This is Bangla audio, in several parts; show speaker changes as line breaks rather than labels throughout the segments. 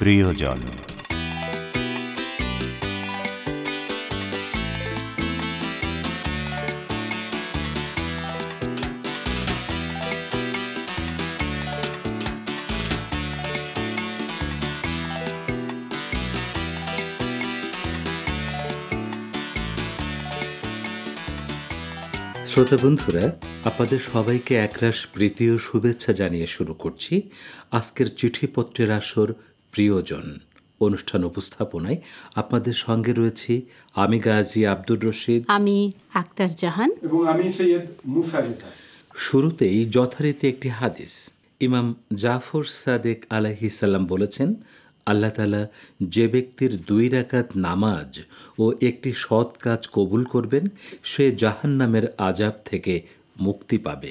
প্রিয়জন।
শ্রোতা বন্ধুরা, আপনাদের সবাইকে একরাশ প্রীতি ও শুভেচ্ছা জানিয়ে শুরু করছি আজকের চিঠিপত্রের আসর প্রিয়জন অনুষ্ঠান উপস্থাপনায়। আপনাদের সঙ্গে রয়েছি আমি গাজী আব্দুর রশিদ,
আমি আক্তার জাহান
এবং আমি সৈয়দ মুসা রেজা।
শুরুতেই যথারীতি একটি হাদিস। ইমাম জাফর সাদেক আলাইহিস সালাম বলেছেন, আল্লাহ তাআলা যে ব্যক্তির 2 রাকাত নামাজ ও একটি সৎ কাজ কবুল করবেন, সে জাহান্নামের আযাব থেকে মুক্তি পাবে।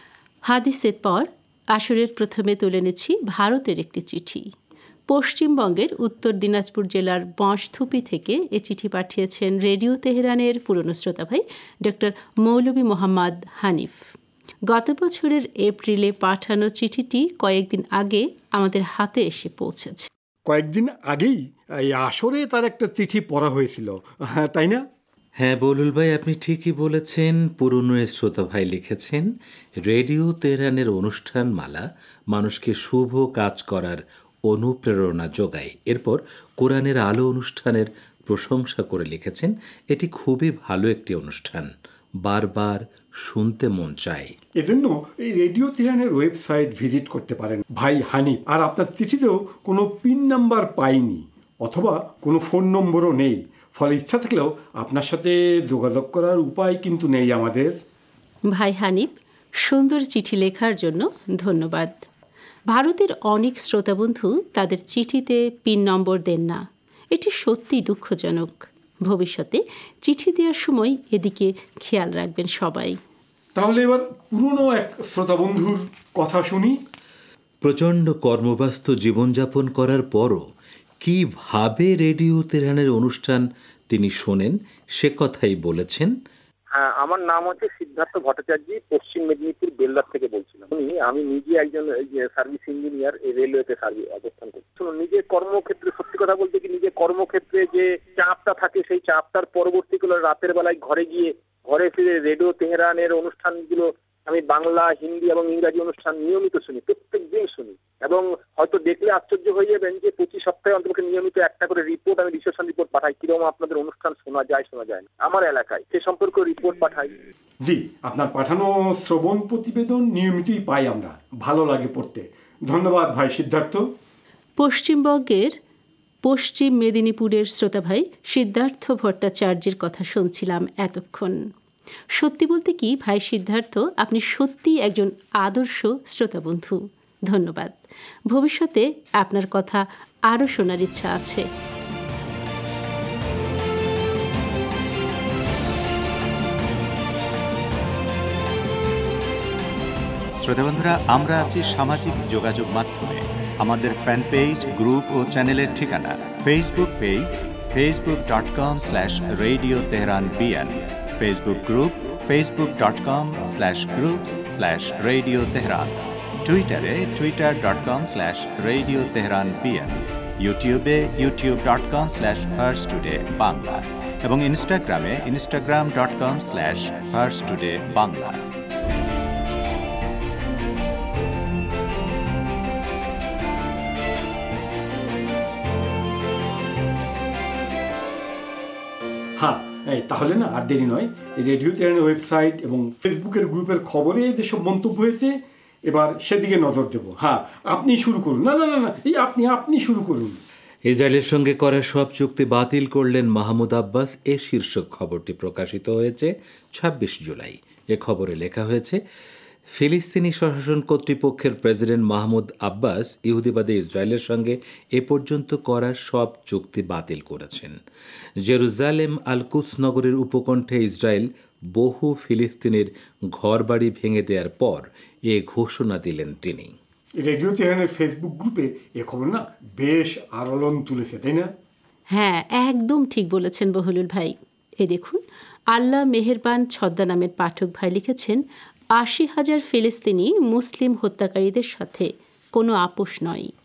হাদিসের পর আসরের প্রথমে তুলে এনেছি ভারতের একটি চিঠি। পশ্চিমবঙ্গের উত্তর দিনাজপুর জেলার বাঁশথুপি থেকে এ চিঠি পাঠিয়েছেন রেডিও তেহরানের পুরনো শ্রোতা ভাই ডক্টর মৌলভী মোহাম্মদ হানিফ। গত বছরের এপ্রিলে পাঠানো চিঠিটি কয়েকদিন আগে আমাদের হাতে এসে পৌঁছেছে।
কয়েকদিন আগেই এই আসরে তার একটা চিঠি পড়া হয়েছিল, হ্যাঁ তাই না?
হ্যাঁ বলুল ভাই, আপনি ঠিকই বলেছেন। পুরনো শ্রোতা ভাই লিখেছেন, রেডিও তেহরানের অনুষ্ঠান মালা মানুষকে শুভ কাজ করার অনুপ্রেরণা যোগায়। এরপর কোরআনের আলো অনুষ্ঠানের প্রশংসা করে লিখেছেন, এটি খুবই ভালো একটি অনুষ্ঠান, বারবার শুনতে মন চায়।
এজন্য এই রেডিও তেহরানের ওয়েবসাইট ভিজিট করতে পারেন ভাই হানিফ। আর আপনার চিঠিতেও কোনো পিন নাম্বার পাইনি অথবা কোনো ফোন নম্বরও নেই, ফলে ইচ্ছা থাকলেও আপনার সাথে যোগাযোগ করার উপায় কিন্তু নেই আমাদের।
ভাই হানিফ, সুন্দর চিঠি লেখার জন্য ধন্যবাদ। ভারতের অনেক শ্রোতাবন্ধু তাদের চিঠিতে পিন নম্বর দেন না, এটি সত্যিই দুঃখজনক। ভবিষ্যতে চিঠি দেওয়ার সময় এদিকে খেয়াল রাখবেন সবাই।
তাহলে এবার পুরনো এক শ্রোতা বন্ধুর কথা শুনি।
প্রচণ্ড কর্মব্যস্ত জীবনযাপন করার পরও কিভাবে রেডিও তেহরানের অনুষ্ঠান তিনি শোনেন, সে কথাই বলেছেন।
হ্যাঁ, আমার নাম হচ্ছে সিদ্ধার্থ ভট্টাচার্য, পশ্চিম মেদিনীপুর বেলদার থেকে বলছিলাম। আমি নিজে একজন সার্ভিস ইঞ্জিনিয়ার, রেলওয়েতে অবস্থান করছি। নিজের কর্মক্ষেত্রে, সত্যি কথা বলতে কি, নিজের কর্মক্ষেত্রে যে চাপটা থাকে, সেই চাপটার পরবর্তীকালে রাতের বেলায় ঘরে ফিরে রেডিও তেহরানের অনুষ্ঠানগুলো আমি বাংলা, হিন্দি এবং ইংরাজি অনুষ্ঠান নিয়মিত শুনি, প্রত্যেক দিন শুনি। এবং হয়তো দেখলে আশ্চর্য হয়ে যাবেন যে প্রতি সপ্তাহে অন্তত নিয়মিত একটা করে রিপোর্ট, আমি রিসেপশন রিপোর্ট পাঠাই, কিরকম আপনাদের অনুষ্ঠান শোনা যায় না আমার এলাকায়, সে সম্পর্কে রিপোর্ট পাঠাই।
জি, আপনার পাঠানো শ্রবণ প্রতিবেদন নিয়মিতই পাই আমরা, ভালো লাগে পড়তে। ধন্যবাদ ভাই সিদ্ধার্থ।
পশ্চিমবঙ্গের পশ্চিম মেদিনীপুরের শ্রোতা ভাই সিদ্ধার্থ ভট্টাচার্যের কথা শুনছিলাম এতক্ষণ। সত্যি বলতে কি ভাই সিদ্ধার্থ, আপনি সত্যিই একজন আদর্শ শ্রোতাবন্ধু। ধন্যবাদ। ভবিষ্যতে আপনার কথা আরও শোনার ইচ্ছা আছে।
শ্রোতা বন্ধুরা, আমরা আছি সামাজিক যোগাযোগ মাধ্যমে। আমাদের ফ্যান পেজ, গ্রুপ ও চ্যানেলের ঠিকানা Facebook page facebook.com/Radio Tehran BN, Facebook group facebook.com/groups/Radio Tehran, টুইটারে twitter.com/Radio Tehran BN, ইউটিউবে youtube.com/Firstoday বাংলা এবং ইনস্টাগ্রামে instagram.com/Firstoday বাংলা।
হ্যাঁ, তাহলে না আর দেরি নয়, রেডিও তেহরানের ওয়েবসাইট এবং ফেসবুকের গ্রুপের খবরে যেসব মন্তব্য হয়েছে, এবার সেদিকে নজর দেব। হ্যাঁ, আপনি শুরু করুন। না, এই আপনি শুরু করুন।
ইসরায়েলের সঙ্গে করা সব চুক্তি বাতিল করলেন মাহমুদ আব্বাস, এ শীর্ষক খবরটি প্রকাশিত হয়েছে 26 জুলাই। এ খবরে লেখা হয়েছে, ফিলিস্তিনি প্রশাসন কর্তৃপক্ষের প্রেসিডেন্ট মাহমুদ আব্বাস ইহুদিবাদী ইসরায়েলের সঙ্গে এ পর্যন্ত করা সব চুক্তি বাতিল করেছেন। জেরুজালেম আল কুদস নগরের উপকণ্ঠে ইসরায়েল বহু ফিলিস্তিনির ঘরবাড়ি ভেঙে দেওয়ার পর এ ঘোষণা দিলেন তিনি।
রেডিও তেহরানের ফেসবুক গ্রুপে এ খবর না বেশ আলোড়ন তুলেছে, তাই না?
হ্যাঁ, একদম ঠিক বলেছেন বহলুল ভাই। এ দেখুন, আল্লাহ মেহেরবান ছদ্মা নামের পাঠক ভাই লিখেছেন, 80,000 ফিলিস্তিনি মুসলিম হত্যাকারীদের সাথে কোনো আপোষ নয়।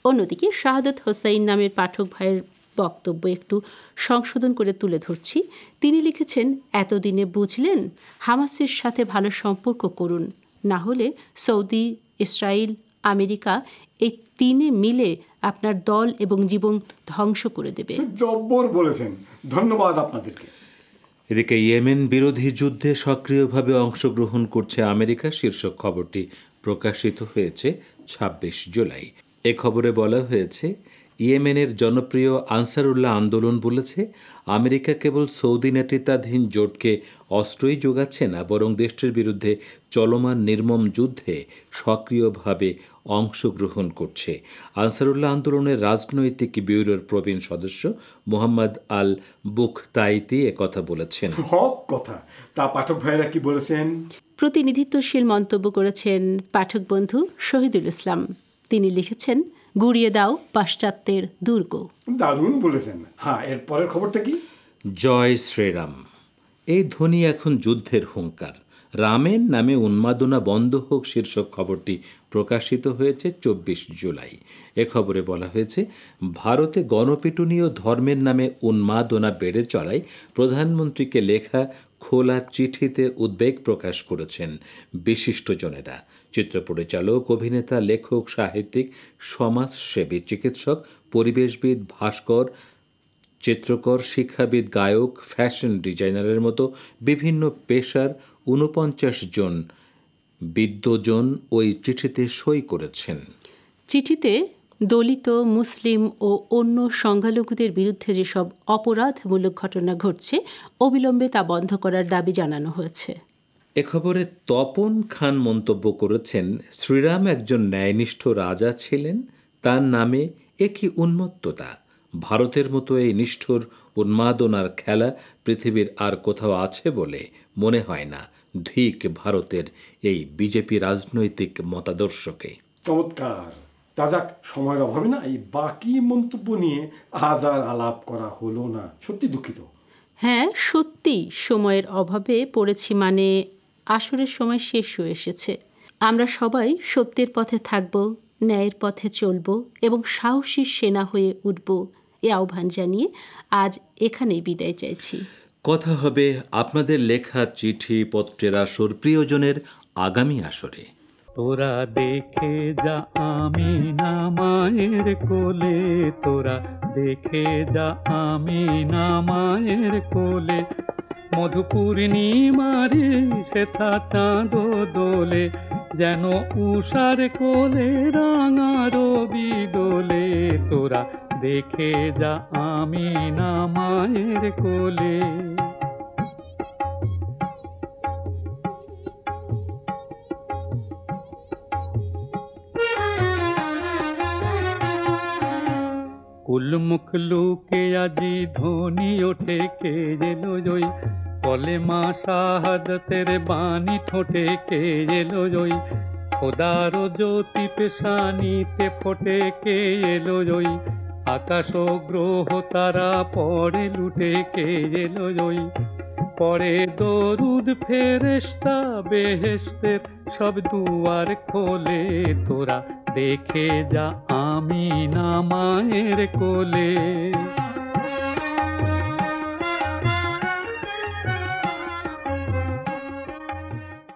অন্যদিকে শাহাদত হোসাইন নামের পাঠক ভাইয়ের বক্তব্য একটু সংশোধন করে তুলে ধরছি। তিনি লিখেছেন, এতদিনে বুঝলেন হামাসের সাথে ভালো সম্পর্ক করুন, না হলে সৌদি, ইসরায়েল, আমেরিকা এই তিনে মিলে আপনার দল এবং জীবন ধ্বংস করে দেবে।
জব্বর বলেছেন, ধন্যবাদ আপনাদেরকে।
এদিকে ইয়েমেন বিরোধী যুদ্ধে সক্রিয়ভাবে অংশগ্রহণ করছে আমেরিকা শীর্ষক খবরটি প্রকাশিত হয়েছে ২৬ জুলাই। এ খবরে বলা হয়েছে, ইয়েমেনের জনপ্রিয় আনসারুল্লাহ আন্দোলন বলেছে, আমেরিকা কেবল সৌদি নেতৃত্বাধীন জোটকে অস্ত্রই যোগাচ্ছে না, বরং দেশটির বিরুদ্ধে চলমান নির্মম যুদ্ধে সক্রিয়ভাবে অংশগ্রহণ করছে। আনসারুল্লাহ আন্দোলনের রাজনৈতিক ব্যুরোর প্রবীণ সদস্য মোহাম্মদ আল বুখতাইতি একথা বলেছেন।
হক কথা। তা পাঠক ভাইরা কি বলেছেন?
প্রতিনিধিত্বশীল মন্তব্য করেছেন পাঠক বন্ধু শহীদুল ইসলাম। তিনি লিখেছেন, গুড়িয়ে দাও পাশ্চাত্যের দুর্গ।
দারুণ বলেছেন। হ্যাঁ, এর পরের খবরটা কি?
জয় শ্রীরাম, এই ধ্বনি এখন যুদ্ধের হুঙ্কার। রামের নামে উন্মাদনা বন্ধ হোক শীর্ষক খবরটি প্রকাশিত হয়েছে ২৪ জুলাই। এ খবরে বলা হয়েছে, ভারতে গণপিটুনি ও ধর্মের নামে উন্মাদনা বেড়ে চলায় প্রধানমন্ত্রীকে লেখা খোলা চিঠিতে উদ্বেগ প্রকাশ করেছেন বিশিষ্টজনেরা। চিত্র পরিচালক, অভিনেতা, লেখক, সাহিত্যিক, সমাজসেবী, চিকিৎসক, পরিবেশবিদ, ভাস্কর, চিত্রকর, শিক্ষাবিদ, গায়ক, ফ্যাশন ডিজাইনারের মতো বিভিন্ন পেশার ৪৯ জন বিদ্বজন ওই চিঠিতে সই করেছেন।
চিঠিতে দলিত, মুসলিম ও অন্য সংখ্যালঘুদের বিরুদ্ধে যেসব অপরাধমূলক ঘটনা ঘটছে, অবিলম্বে তা বন্ধ করার দাবি জানানো হয়েছে।
এ খবরে তপন খান মন্তব্য করেছেন, শ্রীরাম একজন ন্যায়নিষ্ঠ রাজা ছিলেন, তার নামে এ কি উন্মত্ততা! ভারতের মতো এই নিষ্ঠুর উন্মাদনার খেলা পৃথিবীর আর কোথাও আছে বলে মনে হয় না। ধিক ভারতের এই বিজেপি রাজনৈতিক মতাদর্শকে।
চমৎকার। তা যাক, সময়ের অভাবে না এই বাকি মন্তব্য নিয়ে আজ আর আলাপ করা হলো না। সত্যি দুঃখিত।
হ্যাঁ, সত্যি সময়ের অভাবে পড়েছি, মানে আসরের সময় শেষ হয়ে এসেছে। আমরা সবাই সত্যের পথে থাকব, ন্যায়ের পথে চলব এবং সাহসী সেনা হয়ে উঠব, এ আহ্বান জানিয়ে আজ এখানেই বিদায় চাইছি।
কথা হবে আপনাদের লেখা চিঠি পত্রের আসর, প্রিয়জনের আগামী আসরে।
তোরা দেখে যা আমি না মায়ের কোলে, তোরা দেখে যা আমি না মায়ের কোলে, মধুপূর্ণিমারে সেথা চাঁদ দোলে, যেন উষার কোলে রাঙা রবি দোলে, তোরা দেখে যা আমি না মায়ের কোলে। কুলমুখ লুকে আজি ধ্বনি ওঠে কে এলো জয়, কলে মা শাহাদতের বাণী ঠোঁটে কে এলো জয়, খোদার জ্যোতি পেশানিতে ফোটে কে এলো জয়, আকাশ ও গ্রহ তারা পড়ে লুটে কে এলো জয়, পরে দরুদ ফেরেশতা বেহেশতের সব দুয়ার খোলে, তোরা দেখে যা আমি না মায়ের কোলে।